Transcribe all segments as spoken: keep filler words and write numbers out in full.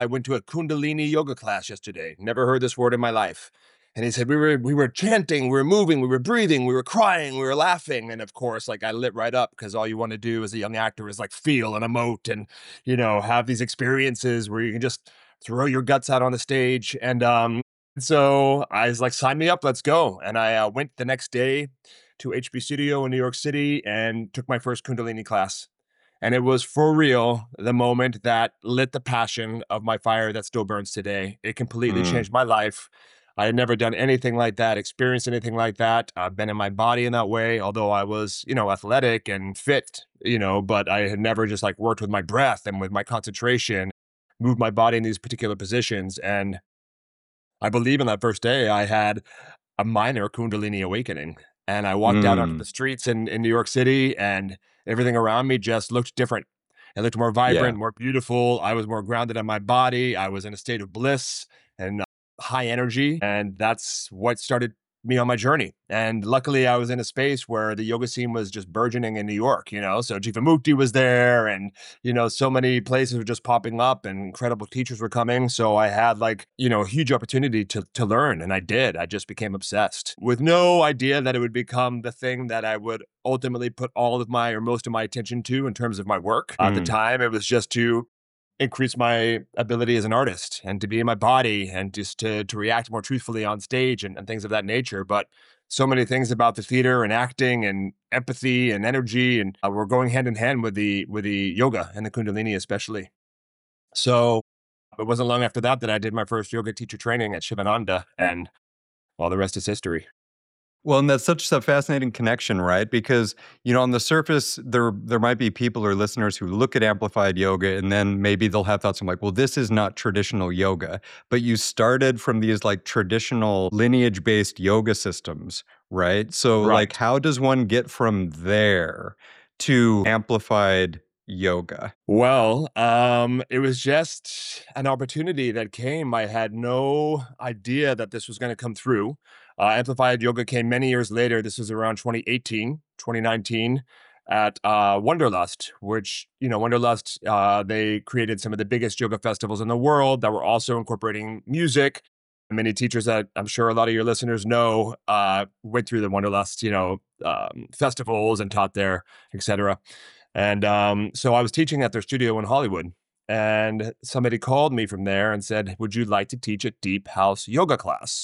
I went to a Kundalini yoga class yesterday. Never heard this word in my life. And he said, we were, we were chanting, we were moving, we were breathing, we were crying, we were laughing. And of course, like I lit right up because all you want to do as a young actor is like feel and emote and, you know, have these experiences where you can just throw your guts out on the stage. And um, so I was like, sign me up, let's go. And I uh, went the next day to H B Studio in New York City and took my first Kundalini class. And it was for real the moment that lit the passion of my fire that still burns today. It completely Mm, changed my life. I had never done anything like that, experienced anything like that. I've been in my body in that way, although I was, you know, athletic and fit, you know, but I had never just like worked with my breath and with my concentration, moved my body in these particular positions. And I believe in that first day, I had a minor Kundalini awakening. And I walked out onto mm, the streets in, in New York City, and everything around me just looked different. It looked more yeah. vibrant, more beautiful. I was more grounded in my body. I was in a state of bliss and uh, high energy. And that's what started me on my journey. And luckily, I was in a space where the yoga scene was just burgeoning in New York, you know? So Jivamukti was there, and you know, so many places were just popping up and incredible teachers were coming. So I had like, you know, a huge opportunity to to learn. And I did. I just became obsessed with no idea that it would become the thing that I would ultimately put all of my or most of my attention to in terms of my work. At the Mm. time, it was just to increase my ability as an artist and to be in my body and just to to react more truthfully on stage and, and things of that nature. But so many things about the theater and acting and empathy and energy and uh, were going hand in hand with the with the yoga and the kundalini especially. So it wasn't long after that that I did my first yoga teacher training at Shivananda, and all the rest is history. Well, and that's such a fascinating connection, right? Because, you know, on the surface, there there might be people or listeners who look at amplified yoga and then maybe they'll have thoughts. I'm like, well, this is not traditional yoga. But you started from these like traditional lineage-based yoga systems, right? So, like, Right. how does one get from there to amplified yoga? Well, um, it was just an opportunity that came. I had no idea that this was going to come through. Uh, Amplified Yoga came many years later. This was around twenty eighteen, twenty nineteen at uh, Wonderlust, which, you know, Wonderlust, uh, they created some of the biggest yoga festivals in the world that were also incorporating music. Many teachers that I'm sure a lot of your listeners know uh, went through the Wonderlust, you know, um, festivals and taught there, et cetera. And um, so I was teaching at their studio in Hollywood, and somebody called me from there and said, would you like to teach a deep house yoga class?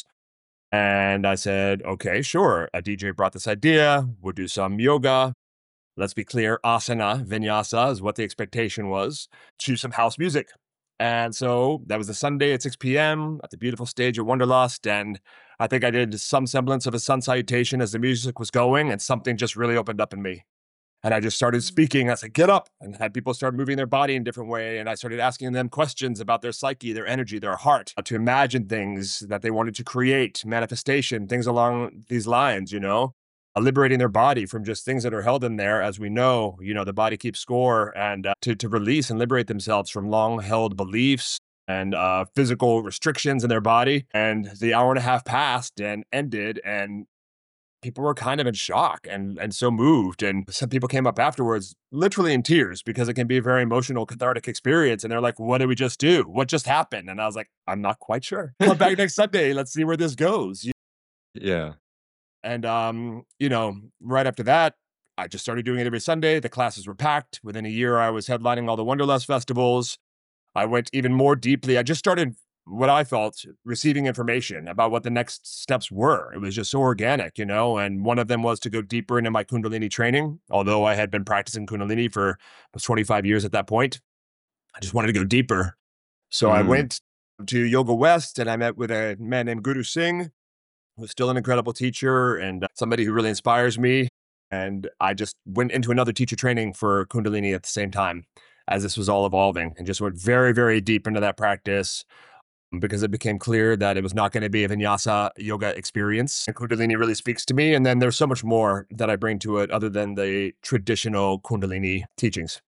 And I said, okay, sure. A D J brought this idea. We'll do some yoga. Let's be clear, asana, vinyasa is what the expectation was. Choose some house music. And so that was a Sunday at six p m at the beautiful stage at Wonderlust. And I think I did some semblance of a sun salutation as the music was going, and something just really opened up in me. And I just started speaking. I said, get up, and had people start moving their body in a different way. And I started asking them questions about their psyche, their energy, their heart, uh, to imagine things that they wanted to create, manifestation, things along these lines, you know, uh, liberating their body from just things that are held in there. As we know, you know, the body keeps score, and uh, to, to release and liberate themselves from long held beliefs and uh, physical restrictions in their body. And the hour and a half passed and ended, and people were kind of in shock and and so moved. And some people came up afterwards literally in tears because it can be a very emotional cathartic experience, and they're like, what did we just do, what just happened? And I was like, I'm not quite sure. Come back next Sunday, let's see where this goes. Yeah. And um you know, right after that, I just started doing it every Sunday. The classes were packed. Within a year, I was headlining all the Wonderlust festivals. I went even more deeply. I just started what I felt receiving information about what the next steps were. It was just so organic, you know. And one of them was to go deeper into my Kundalini training. Although I had been practicing Kundalini for was twenty-five years at that point, I just wanted to go deeper. So I Mm. went to Yoga West and I met with a man named Guru Singh, who's still an incredible teacher and uh, somebody who really inspires me. And I just went into another teacher training for Kundalini at the same time as this was all evolving, and just went very, very deep into that practice because it became clear that it was not going to be a vinyasa yoga experience. And Kundalini really speaks to me. And then there's so much more that I bring to it other than the traditional Kundalini teachings.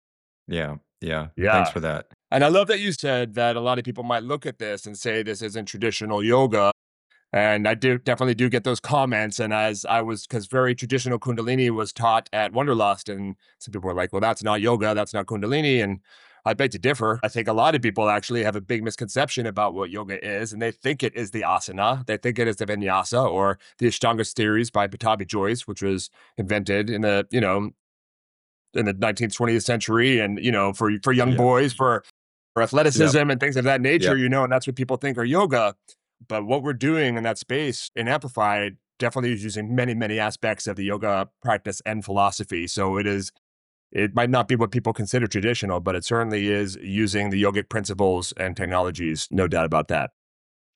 Yeah. Yeah. Thanks Yeah. for that. And I love that you said that a lot of people might look at this and say this isn't traditional yoga. And I do definitely do get those comments. And as I was, because very traditional Kundalini was taught at Wonderlust, and some people were like, well, that's not yoga, that's not Kundalini. And I beg to differ. I think a lot of people actually have a big misconception about what yoga is, and they think it is the asana. They think it is the vinyasa or the Ashtanga series by Pattabhi Jois, which was invented in the, you know, in the nineteenth, twentieth century. And, you know, for, for young Yeah. boys, for, for athleticism Yep. and things of that nature, Yep. you know, and that's what people think are yoga. But what we're doing in that space in Amplified definitely is using many, many aspects of the yoga practice and philosophy. So it is, it might not be what people consider traditional, but it certainly is using the yogic principles and technologies. No doubt about that.